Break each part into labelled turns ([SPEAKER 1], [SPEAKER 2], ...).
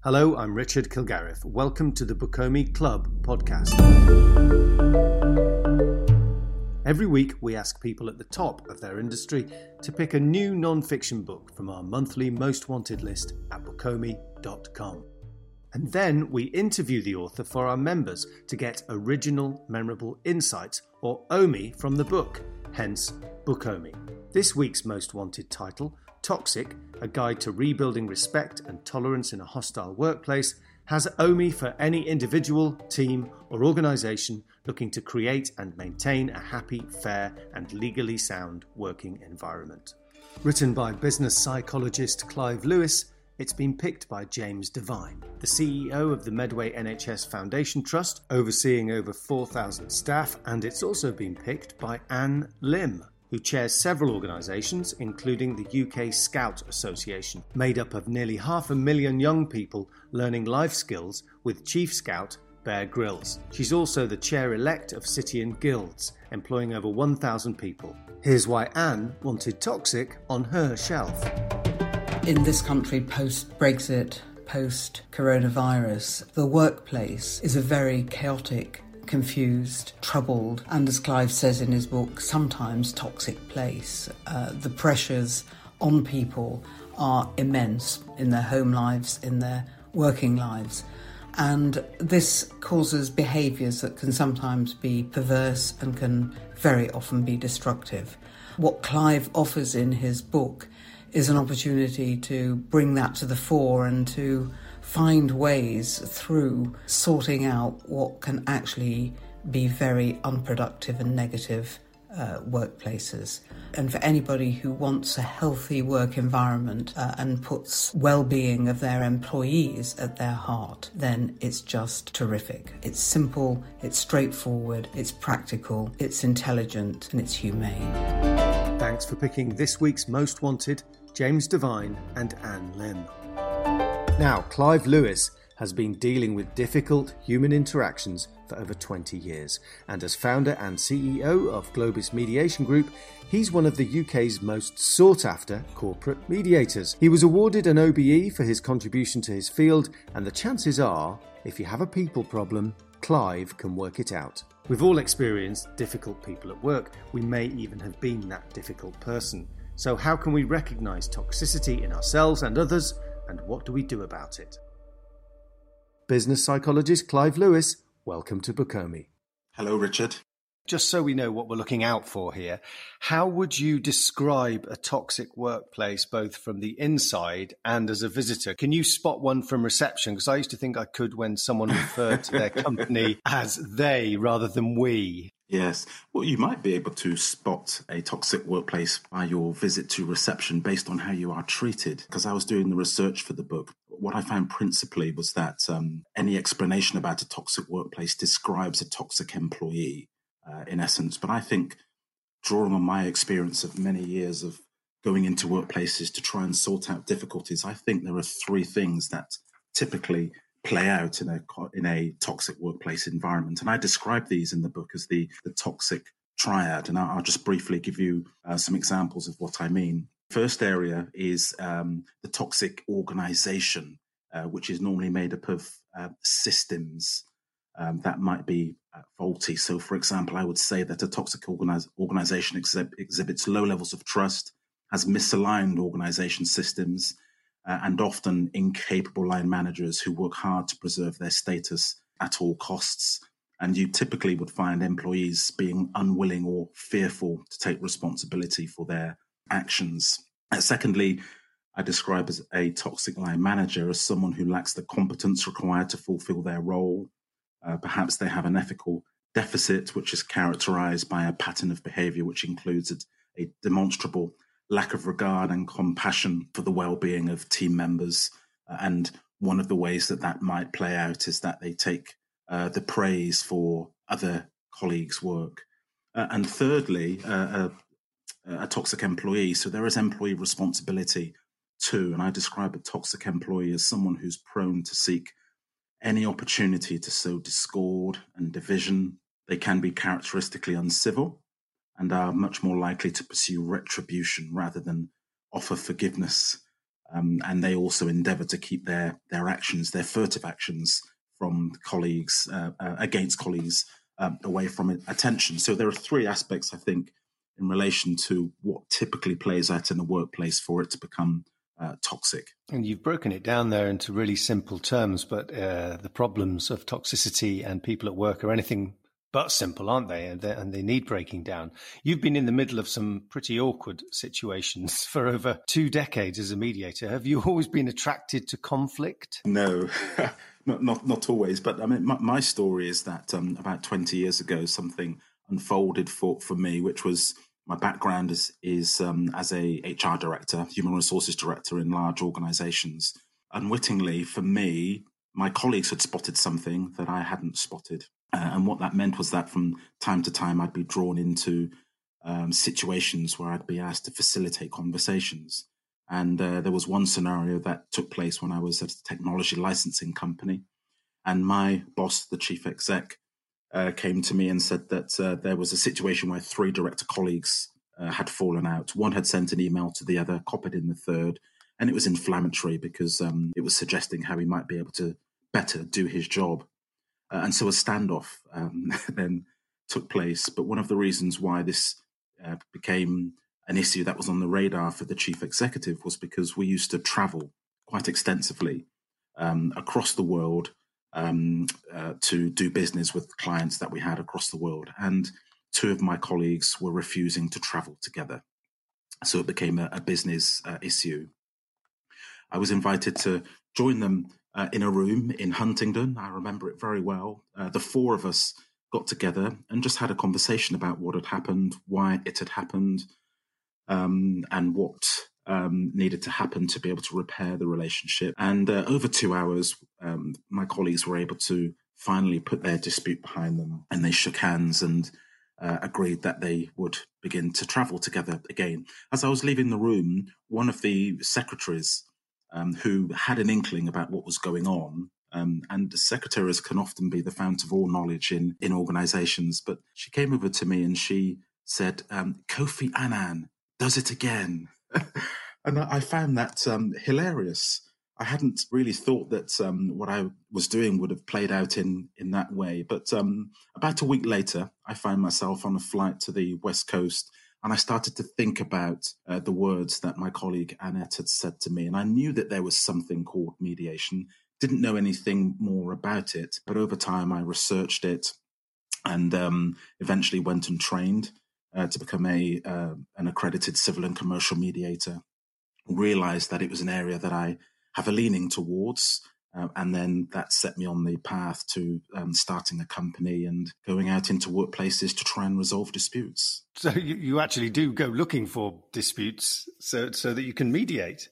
[SPEAKER 1] Hello, I'm Richard Kilgarriff. Welcome to the Bukomi Club podcast. Every week we ask people at the top of their industry to pick a new non-fiction book from our monthly Most Wanted list at bukomi.com. And then we interview the author for our members to get original, memorable insights, or OMI, from the book, hence Bukomi. This week's Most Wanted title, Toxic, A Guide to Rebuilding Respect and Tolerance in a Hostile Workplace, has OMI for any individual, team or organisation looking to create and maintain a happy, fair and legally sound working environment. Written by business psychologist Clive Lewis, it's been picked by James Devine, the CEO of the Medway NHS Foundation Trust, overseeing over 4,000 staff, and it's also been picked by Anne Lim, who chairs several organisations, including the UK Scout Association, made up of nearly 500,000 young people learning life skills with Chief Scout Bear Grylls. She's also the chair-elect of City and Guilds, employing over 1,000 people. Here's why Anne wanted Toxic on her shelf.
[SPEAKER 2] In this country, post-Brexit, post-coronavirus, the workplace is a very chaotic, confused, troubled, and as Clive says in his book, sometimes toxic place. The pressures on people are immense in their home lives, in their working lives, and this causes behaviours that can sometimes be perverse and can very often be destructive. What Clive offers in his book is an opportunity to bring that to the fore and to find ways through sorting out what can actually be very unproductive and negative workplaces. And for anybody who wants a healthy work environment and puts well-being of their employees at their heart, then it's just terrific. It's simple, it's straightforward, it's practical, it's intelligent, and it's humane.
[SPEAKER 1] Thanks for picking this week's Most Wanted, James Devine and Anne Lim. Now, Clive Lewis has been dealing with difficult human interactions for over 20 years, and as founder and CEO of Globus Mediation Group, he's one of the UK's most sought-after corporate mediators. He was awarded an OBE for his contribution to his field, and the chances are, if you have a people problem, Clive can work it out. We've all experienced difficult people at work. We may even have been that difficult person. So how can we recognise toxicity in ourselves and others, and what do we do about it? Business psychologist Clive Lewis, welcome to Bukomi.
[SPEAKER 3] Hello, Richard.
[SPEAKER 1] Just so we know what we're looking out for here, how would you describe a toxic workplace both from the inside and as a visitor? Can you spot one from reception? Because I used to think I could when someone referred to their company as they rather than we.
[SPEAKER 3] Yes. Well, you might be able to spot a toxic workplace by your visit to reception based on how you are treated. Because I was doing the research for the book, what I found principally was that any explanation about a toxic workplace describes a toxic employee, in essence. But I think, drawing on my experience of many years of going into workplaces to try and sort out difficulties, I think there are three things that typically play out in a toxic workplace environment. And I describe these in the book as the toxic triad. And I'll just briefly give you some examples of what I mean. First area is the toxic organization, which is normally made up of systems that might be faulty. So, for example, I would say that a toxic organization exhibits low levels of trust, has misaligned organization systems, and often incapable line managers who work hard to preserve their status at all costs. And you typically would find employees being unwilling or fearful to take responsibility for their actions. Secondly, I describe as a toxic line manager as someone who lacks the competence required to fulfill their role. Perhaps they have an ethical deficit, which is characterized by a pattern of behavior which includes a demonstrable lack of regard and compassion for the well-being of team members. And one of the ways that might play out is that they take the praise for other colleagues' work. And thirdly, a toxic employee. So there is employee responsibility too. And I describe a toxic employee as someone who's prone to seek any opportunity to sow discord and division. They can be characteristically uncivil and are much more likely to pursue retribution rather than offer forgiveness and they also endeavour to keep their actions, their furtive actions from colleagues, against colleagues, away from attention. So there are three aspects, I think, in relation to what typically plays out in the workplace for it to become toxic.
[SPEAKER 1] And you've broken it down there into really simple terms, but the problems of toxicity and people at work are anything but simple, aren't they? And they need breaking down. You've been in the middle of some pretty awkward situations for over 2 decades as a mediator. Have you always been attracted to conflict?
[SPEAKER 3] No, not always. But I mean, my story is that about 20 years ago, something unfolded for me, which was my background is as a HR director, human resources director in large organizations. Unwittingly, for me, my colleagues had spotted something that I hadn't spotted. And what that meant was that from time to time, I'd be drawn into situations where I'd be asked to facilitate conversations. And there was one scenario that took place when I was at a technology licensing company. And my boss, the chief exec, came to me and said that there was a situation where 3 director colleagues had fallen out. One had sent an email to the other, copied in the third, and it was inflammatory because it was suggesting how he might be able to better do his job. And so a standoff then took place. But one of the reasons why this became an issue that was on the radar for the chief executive was because we used to travel quite extensively across the world to do business with clients that we had across the world. And 2 of my colleagues were refusing to travel together. So it became a business issue. I was invited to join them in a room in Huntingdon. I remember it very well. The 4 of us got together and just had a conversation about what had happened, why it had happened, and what needed to happen to be able to repair the relationship. And over 2 hours, my colleagues were able to finally put their dispute behind them, and they shook hands and agreed that they would begin to travel together again. As I was leaving the room, one of the secretaries who had an inkling about what was going on, and secretaries can often be the fount of all knowledge in organizations, but she came over to me and she said, Kofi Annan does it again. And I found that hilarious. I hadn't really thought that what I was doing would have played out in that way. But about a week later, I found myself on a flight to the West Coast, and I started to think about the words that my colleague Annette had said to me. And I knew that there was something called mediation, didn't know anything more about it. But over time, I researched it and eventually went and trained to become an accredited civil and commercial mediator. Realized that it was an area that I have a leaning towards. And then that set me on the path to starting a company and going out into workplaces to try and resolve disputes.
[SPEAKER 1] So you actually do go looking for disputes so that you can mediate?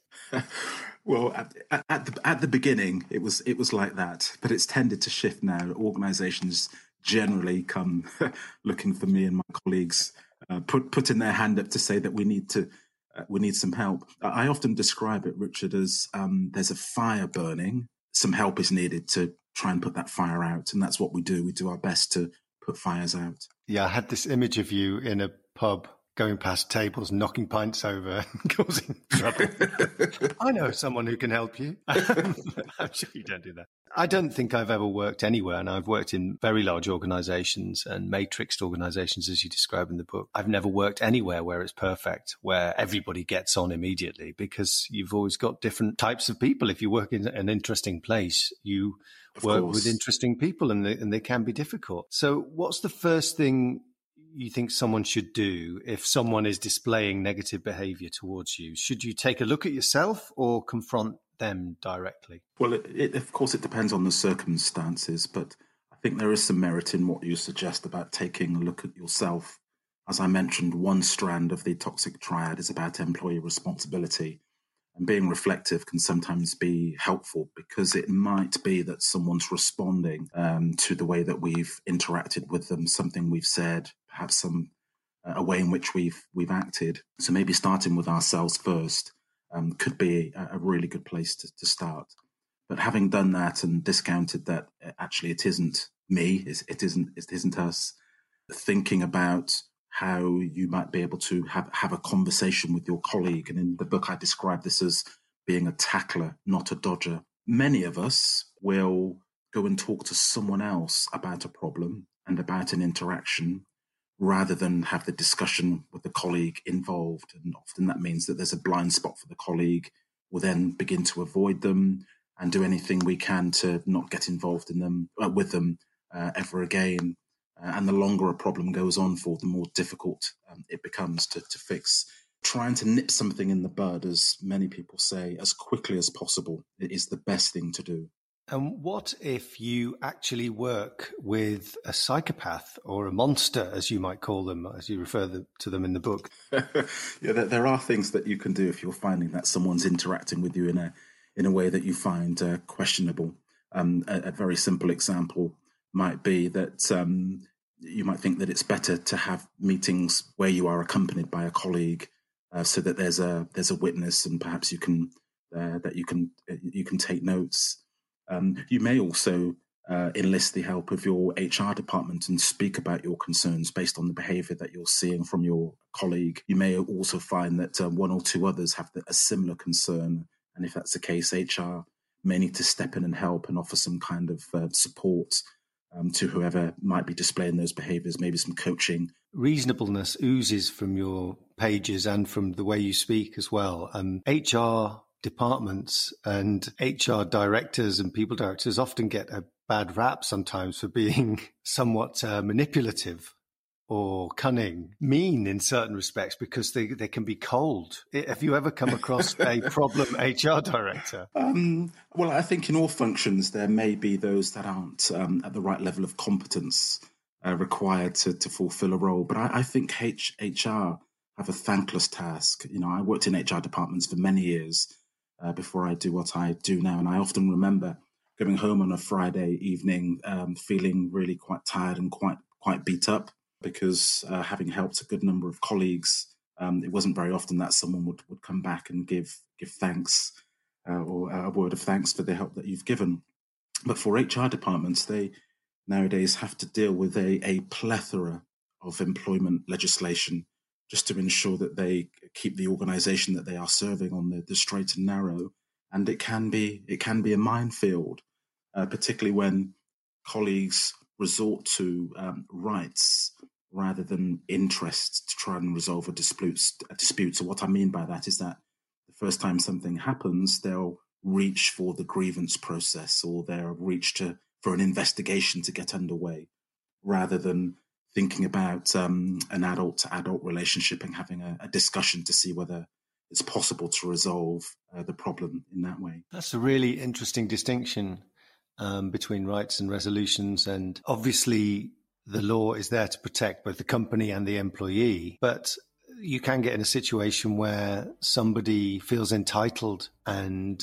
[SPEAKER 3] Well, at the beginning, it was like that, but it's tended to shift now. Organizations generally come looking for me and my colleagues, putting their hand up to say that we need some help. I often describe it, Richard, as there's a fire burning. Some help is needed to try and put that fire out. And that's what we do. We do our best to put fires out.
[SPEAKER 1] Yeah, I had this image of you in a pub going past tables, knocking pints over, causing trouble. I know someone who can help you. I'm sure you don't do that. I don't think I've ever worked anywhere, and I've worked in very large organizations and matrixed organizations, as you describe in the book. I've never worked anywhere where it's perfect, where everybody gets on immediately, because you've always got different types of people. If you work in an interesting place, you work with interesting people, and they can be difficult. So what's the first thing you think someone should do if someone is displaying negative behavior towards you? Should you take a look at yourself or confront them directly?
[SPEAKER 3] Well, of course, it depends on the circumstances, but I think there is some merit in what you suggest about taking a look at yourself. As I mentioned, one strand of the toxic triad is about employee responsibility. And being reflective can sometimes be helpful, because it might be that someone's responding to the way that we've interacted with them, something we've said, perhaps a way in which we've acted. So maybe starting with ourselves first could be a really good place to start. But having done that and discounted that actually it isn't me, it isn't us, thinking about how you might be able to have a conversation with your colleague. And in the book, I describe this as being a tackler, not a dodger. Many of us will go and talk to someone else about a problem and about an interaction rather than have the discussion with the colleague involved. And often that means that there's a blind spot for the colleague. We'll then begin to avoid them and do anything we can to not get involved in them with them ever again. And the longer a problem goes on for, the more difficult it becomes to fix. Trying to nip something in the bud, as many people say, as quickly as possible is the best thing to do.
[SPEAKER 1] And what if you actually work with a psychopath or a monster, as you might call them, as you refer to them in the book?
[SPEAKER 3] Yeah, there are things that you can do if you're finding that someone's interacting with you in a way that you find questionable. A very simple example might be that you might think that it's better to have meetings where you are accompanied by a colleague, so that there's a witness, and perhaps you can take notes. You may also enlist the help of your HR department and speak about your concerns based on the behaviour that you're seeing from your colleague. You may also find that one or two others have a similar concern, and if that's the case, HR may need to step in and help and offer some kind of support to whoever might be displaying those behaviours, maybe some coaching.
[SPEAKER 1] Reasonableness oozes from your pages and from the way you speak as well. HR departments and HR directors and people directors often get a bad rap sometimes for being somewhat manipulative or cunning, mean in certain respects, because they can be cold. Have you ever come across a problem HR director?
[SPEAKER 3] Well, I think in all functions there may be those that aren't at the right level of competence required to fulfill a role. But I think HR have a thankless task. You know, I worked in HR departments for many years before I do what I do now. And I often remember going home on a Friday evening feeling really quite tired and quite beat up, because having helped a good number of colleagues, it wasn't very often that someone would come back and give thanks or a word of thanks for the help that you've given. But for HR departments, they nowadays have to deal with a plethora of employment legislation just to ensure that they keep the organisation that they are serving on the straight and narrow. And it can be a minefield, particularly when colleagues resort to rights rather than interests to try and resolve a dispute. So what I mean by that is that the first time something happens, they'll reach for the grievance process, or they'll reach for an investigation to get underway, rather than thinking about an adult-to-adult relationship and having a discussion to see whether it's possible to resolve the problem in that way.
[SPEAKER 1] That's a really interesting distinction between rights and resolutions. And obviously, the law is there to protect both the company and the employee. But you can get in a situation where somebody feels entitled and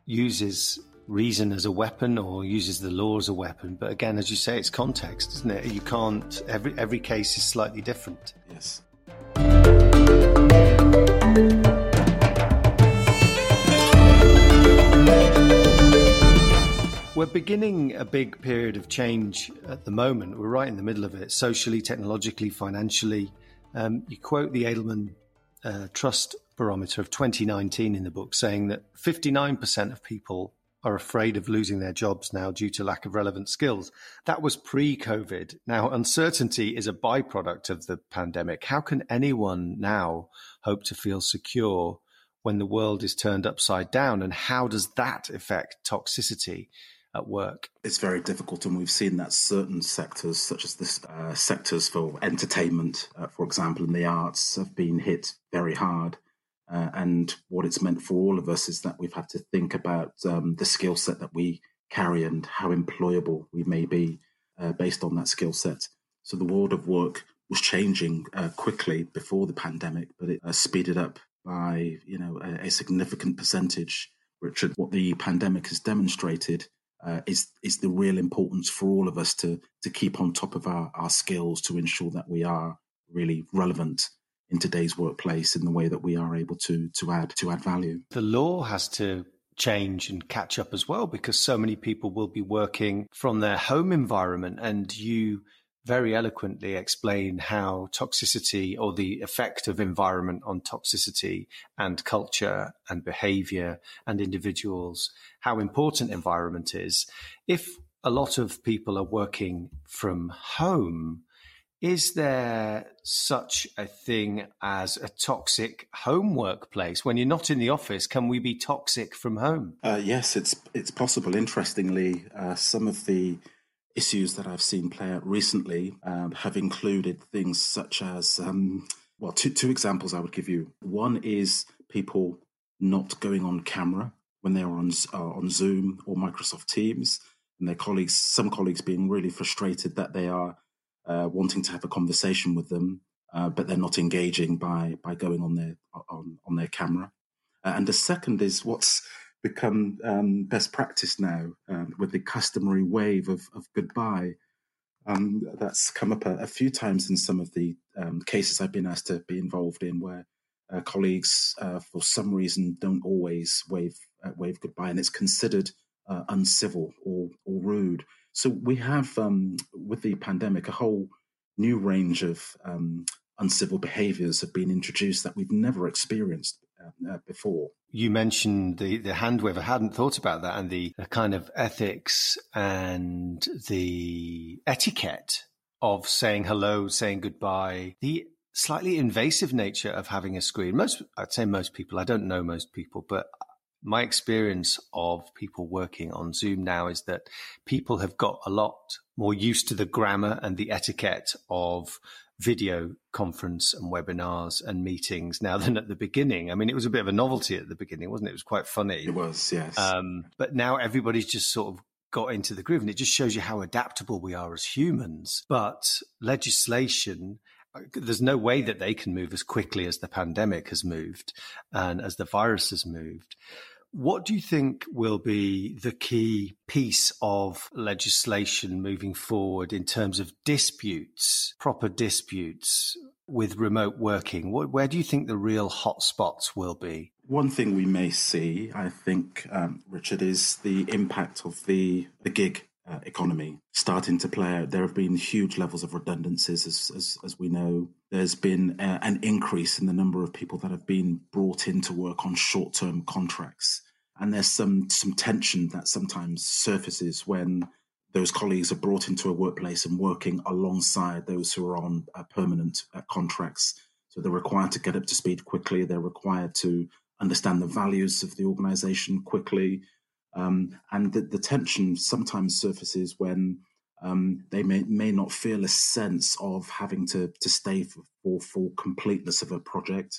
[SPEAKER 1] uses reason as a weapon or uses the law as a weapon. But again, as you say, it's context, isn't it? You can't, every case is slightly different.
[SPEAKER 3] Yes.
[SPEAKER 1] We're beginning a big period of change at the moment. We're right in the middle of it, socially, technologically, financially. You quote the Edelman Trust Barometer of 2019 in the book, saying that 59% of people are afraid of losing their jobs now due to lack of relevant skills. That was pre-COVID. Now, uncertainty is a byproduct of the pandemic. How can anyone now hope to feel secure when the world is turned upside down? And how does that affect toxicity at work?
[SPEAKER 3] It's very difficult, and we've seen that certain sectors, such as the sectors for entertainment, for example, and the arts, have been hit very hard. And what it's meant for all of us is that we've had to think about the skill set that we carry and how employable we may be based on that skill set. So the world of work was changing quickly before the pandemic, but it speeded up by a significant percentage. Richard, what the pandemic has demonstrated is the real importance for all of us to keep on top of our skills, to ensure that we are really relevant in today's workplace in the way that we are able to add value.
[SPEAKER 1] The law has to change and catch up as well, because so many people will be working from their home environment, and you very eloquently explain how toxicity, or the effect of environment on toxicity and culture and behavior and individuals, how important environment is. If a lot of people are working from home, is there such a thing as a toxic home workplace? When you're not in the office, can we be toxic from home?
[SPEAKER 3] Yes, it's possible. Interestingly, some of the issues that I've seen play out recently have included things such as, two examples I would give you. One is people not going on camera when they're on Zoom or Microsoft Teams, and some colleagues being really frustrated that they are wanting to have a conversation with them, but they're not engaging by going on their camera. And the second is what's become best practice now with the customary wave of goodbye. That's come up a few times in some of the cases I've been asked to be involved in, where colleagues, for some reason, don't always wave goodbye, and it's considered uncivil or rude. So we have, with the pandemic, a whole new range of uncivil behaviours have been introduced that we've never experienced before.
[SPEAKER 1] You mentioned the hand wave. I hadn't thought about that, and the kind of ethics and the etiquette of saying hello, saying goodbye, the slightly invasive nature of having a screen. I'd say most people, I don't know most people, but my experience of people working on Zoom now is that people have got a lot more used to the grammar and the etiquette of video conference and webinars and meetings now than at the beginning. I mean, it was a bit of a novelty at the beginning, wasn't it? It was quite funny.
[SPEAKER 3] It was, yes.
[SPEAKER 1] But now everybody's just sort of got into the groove, and it just shows you how adaptable we are as humans. But legislation, there's no way that they can move as quickly as the pandemic has moved and as the virus has moved. What do you think will be the key piece of legislation moving forward in terms of disputes, proper disputes with remote working? Where do you think the real hotspots will be?
[SPEAKER 3] One thing we may see, I think, Richard, is the impact of the gig economy starting to play out. There have been huge levels of redundancies, as we know. There's been an increase in the number of people that have been brought in to work on short-term contracts. And there's some tension that sometimes surfaces when those colleagues are brought into a workplace and working alongside those who are on permanent contracts. So they're required to get up to speed quickly. They're required to understand the values of the organization quickly. And the tension sometimes surfaces when they may not feel a sense of having to stay for full completeness of a project,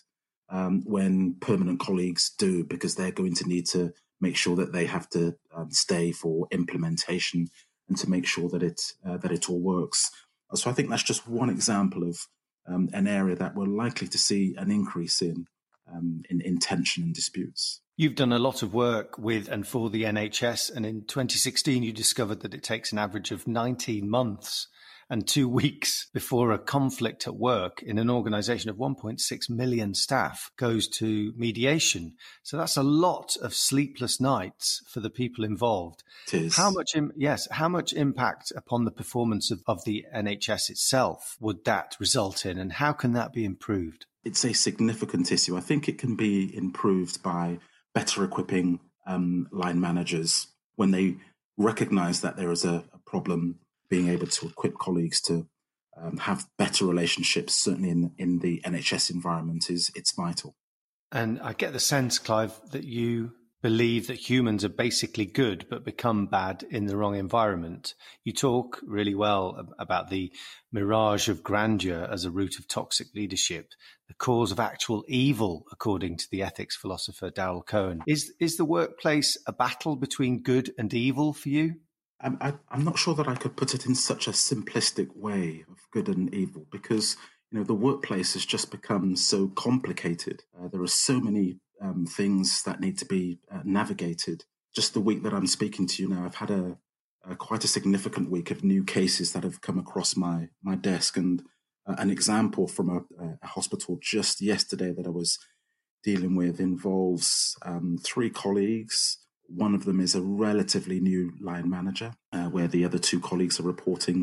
[SPEAKER 3] when permanent colleagues do, because they're going to need to make sure that they have to stay for implementation and to make sure that it all works. So I think that's just one example of an area that we're likely to see an increase in tension and disputes.
[SPEAKER 1] You've done a lot of work with and for the NHS, and in 2016 you discovered that it takes an average of 19 months and 2 weeks before a conflict at work in an organisation of 1.6 million staff goes to mediation. So that's a lot of sleepless nights for the people involved.
[SPEAKER 3] It is.
[SPEAKER 1] How much impact upon the performance of the NHS itself would that result in, and how can that be improved?
[SPEAKER 3] It's a significant issue. I think it can be improved by better equipping line managers when they recognise that there is a problem. Being able to equip colleagues to have better relationships, certainly in the NHS environment, it's vital.
[SPEAKER 1] And I get the sense, Clive, that you believe that humans are basically good but become bad in the wrong environment. You talk really well about the mirage of grandeur as a root of toxic leadership, the cause of actual evil, according to the ethics philosopher Darrell Cohen. Is the workplace a battle between good and evil for you?
[SPEAKER 3] I'm not sure that I could put it in such a simplistic way of good and evil, because the workplace has just become so complicated. There are so many things that need to be navigated. Just the week that I'm speaking to you now, I've had quite a significant week of new cases that have come across my desk. And an example from a hospital just yesterday that I was dealing with involves 3 colleagues. One of them is a relatively new line manager, where the other 2 colleagues are reporting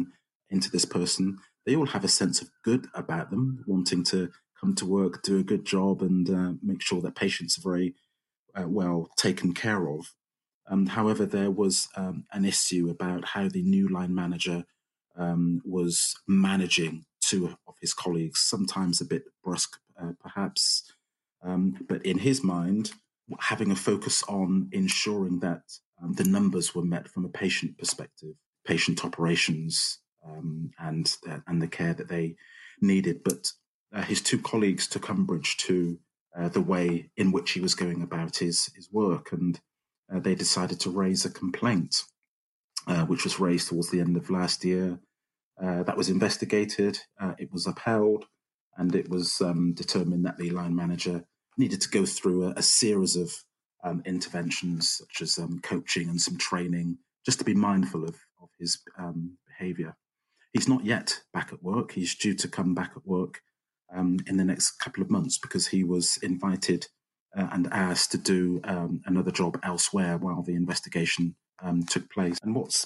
[SPEAKER 3] into this person. They all have a sense of good about them, wanting to come to work, do a good job, and make sure that patients are very well taken care of. However, there was an issue about how the new line manager was managing two of his colleagues, sometimes a bit brusque, perhaps. But in his mind, having a focus on ensuring that the numbers were met from a patient perspective, patient operations, and the care that they needed. But his two colleagues took umbrage to the way in which he was going about his work, and they decided to raise a complaint, which was raised towards the end of last year. That was investigated, it was upheld, and it was determined that the line manager needed to go through a series of interventions, such as coaching and some training, just to be mindful of his behaviour. He's not yet back at work. He's due to come back at work in the next couple of months, because he was invited and asked to do another job elsewhere while the investigation took place. And what's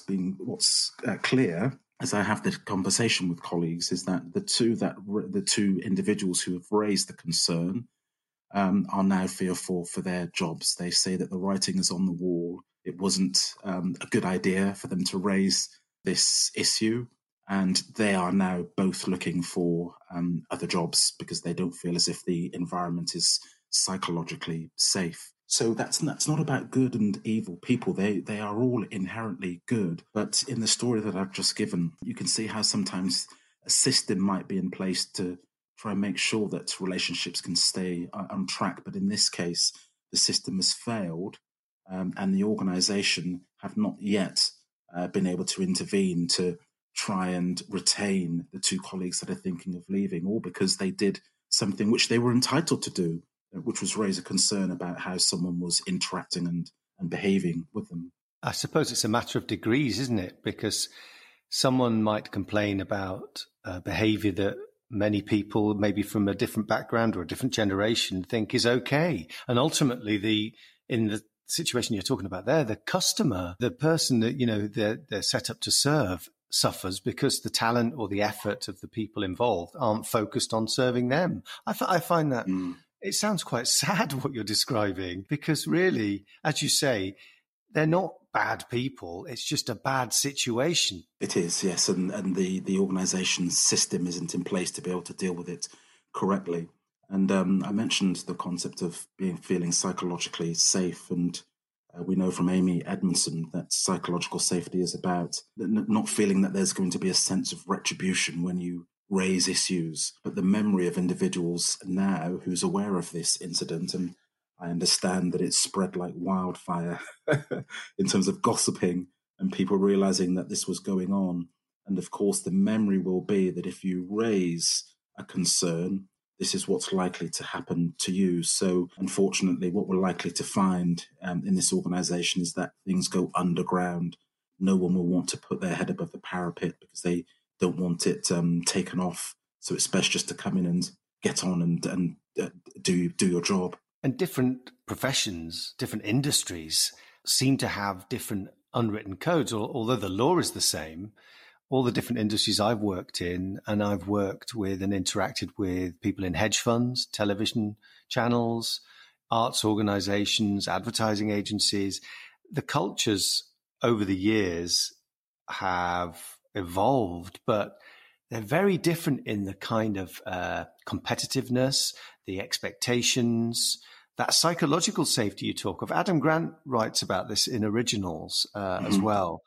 [SPEAKER 3] clear as I have this conversation with colleagues is that the two individuals who have raised the concern are now fearful for their jobs. They say that the writing is on the wall. It wasn't a good idea for them to raise this issue, and they are now both looking for other jobs because they don't feel as if the environment is psychologically safe. So that's not about good and evil people. They are all inherently good. But in the story that I've just given, you can see how sometimes a system might be in place to try and make sure that relationships can stay on track. But in this case, the system has failed, and the organisation have not yet been able to intervene to try and retain the two colleagues that are thinking of leaving, all because they did something which they were entitled to do, which was raise a concern about how someone was interacting and behaving with them.
[SPEAKER 1] I suppose it's a matter of degrees, isn't it? Because someone might complain about behaviour that many people, maybe from a different background or a different generation, think is okay. And ultimately, in the situation you're talking about there, the customer, the person that they're set up to serve, suffers because the talent or the effort of the people involved aren't focused on serving them. I find that it sounds quite sad what you're describing, because really, as you say, they're not bad people. It's just a bad situation.
[SPEAKER 3] It is, yes. And the organisation's system isn't in place to be able to deal with it correctly. And I mentioned the concept of feeling psychologically safe. And we know from Amy Edmondson that psychological safety is about not feeling that there's going to be a sense of retribution when you raise issues, but the memory of individuals now who's aware of this incident. And I understand that it's spread like wildfire in terms of gossiping and people realizing that this was going on. And of course, the memory will be that if you raise a concern, this is what's likely to happen to you. So unfortunately, what we're likely to find in this organisation is that things go underground. No one will want to put their head above the parapet because they don't want it taken off. So it's best just to come in and get on and do your job.
[SPEAKER 1] And different professions, different industries seem to have different unwritten codes, although the law is the same. All the different industries I've worked in, and I've worked with and interacted with people in hedge funds, television channels, arts organizations, advertising agencies, the cultures over the years have evolved, but they're very different in the kind of competitiveness, the expectations, that psychological safety you talk of. Adam Grant writes about this in Originals as well,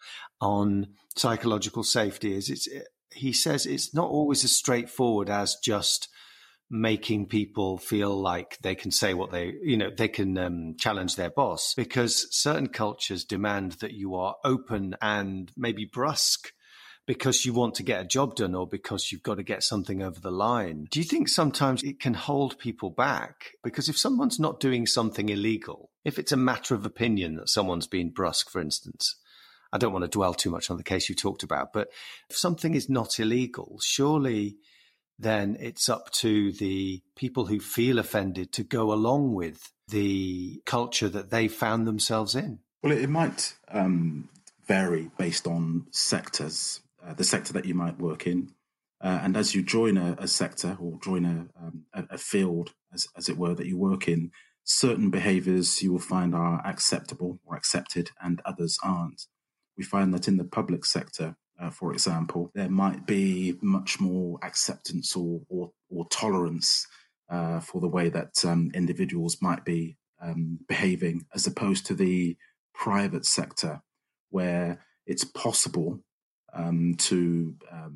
[SPEAKER 1] on psychological safety. He says it's not always as straightforward as just making people feel like they can say what they can challenge their boss, because certain cultures demand that you are open and maybe brusque because you want to get a job done or because you've got to get something over the line. Do you think sometimes it can hold people back? Because if someone's not doing something illegal, if it's a matter of opinion that someone's been brusque, for instance, I don't want to dwell too much on the case you talked about, but if something is not illegal, surely then it's up to the people who feel offended to go along with the culture that they found themselves in.
[SPEAKER 3] Well, it might vary based on sectors. the sector that you might work in. And as you join a sector or join a field, as it were, that you work in, certain behaviours you will find are acceptable or accepted and others aren't. We find that in the public sector, for example, there might be much more acceptance or tolerance for the way that individuals might be behaving, as opposed to the private sector, where it's possible to,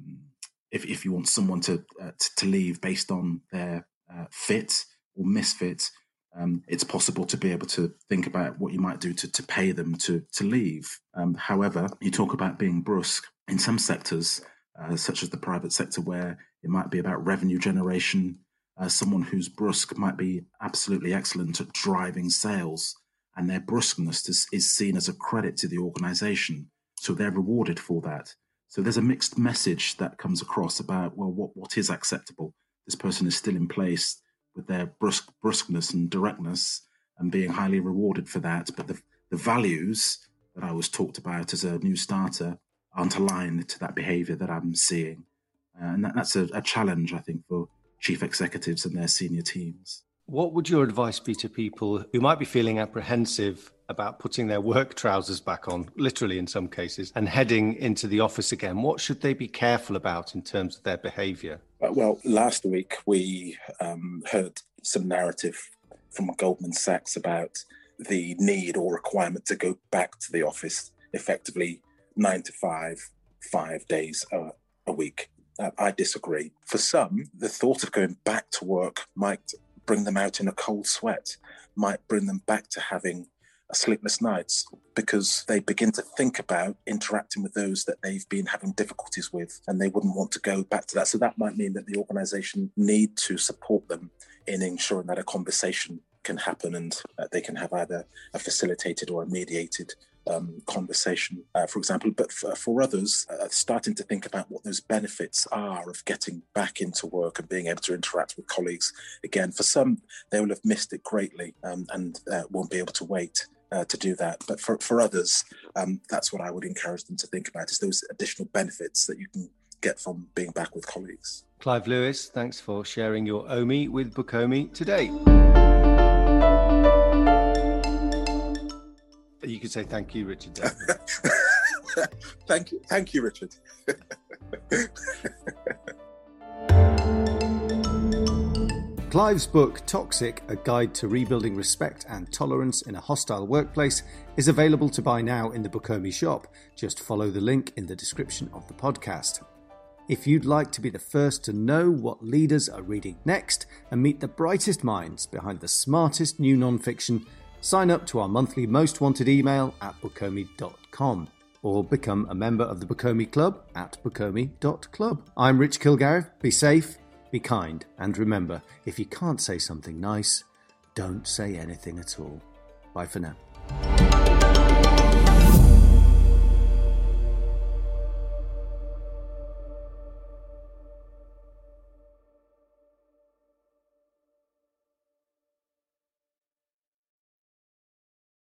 [SPEAKER 3] if you want someone to leave based on their fit or misfit, it's possible to be able to think about what you might do to pay them to leave. However, you talk about being brusque. In some sectors, such as the private sector, where it might be about revenue generation, someone who's brusque might be absolutely excellent at driving sales, and their brusqueness is seen as a credit to the organisation. So they're rewarded for that. So there's a mixed message that comes across about, well, what is acceptable? This person is still in place with their brusqueness and directness and being highly rewarded for that. But the values that I was talked about as a new starter aren't aligned to that behaviour that I'm seeing. And that's a challenge, I think, for chief executives and their senior teams.
[SPEAKER 1] What would your advice be to people who might be feeling apprehensive about putting their work trousers back on, literally in some cases, and heading into the office again? What should they be careful about in terms of their behaviour?
[SPEAKER 4] Well, last week we heard some narrative from Goldman Sachs about the need or requirement to go back to the office, effectively 9 to 5, 5 days a week. I disagree. For some, the thought of going back to work might bring them out in a cold sweat, might bring them back to having sleepless nights, because they begin to think about interacting with those that they've been having difficulties with, and they wouldn't want to go back to that. So that might mean that the organisation need to support them in ensuring that a conversation can happen and they can have either a facilitated or a mediated conversation, for example. But for others, starting to think about what those benefits are of getting back into work and being able to interact with colleagues again. For some, they will have missed it greatly and won't be able to wait to do that. But for others, that's what I would encourage them to think about, is those additional benefits that you can get from being back with colleagues.
[SPEAKER 1] Clive Lewis, thanks for sharing your OMI with Bokomi today. You could say thank you, Richard.
[SPEAKER 4] Thank you, Richard.
[SPEAKER 1] Clive's book, Toxic, A Guide to Rebuilding Respect and Tolerance in a Hostile Workplace, is available to buy now in the Bokomi shop. Just follow the link in the description of the podcast. If you'd like to be the first to know what leaders are reading next and meet the brightest minds behind the smartest new non-fiction, sign up to our monthly Most Wanted email at bokomi.com or become a member of the Bokomi Club at bokomi.club. I'm Rich Kilgarriff. Be safe, be kind, and remember, if you can't say something nice, don't say anything at all. Bye for now.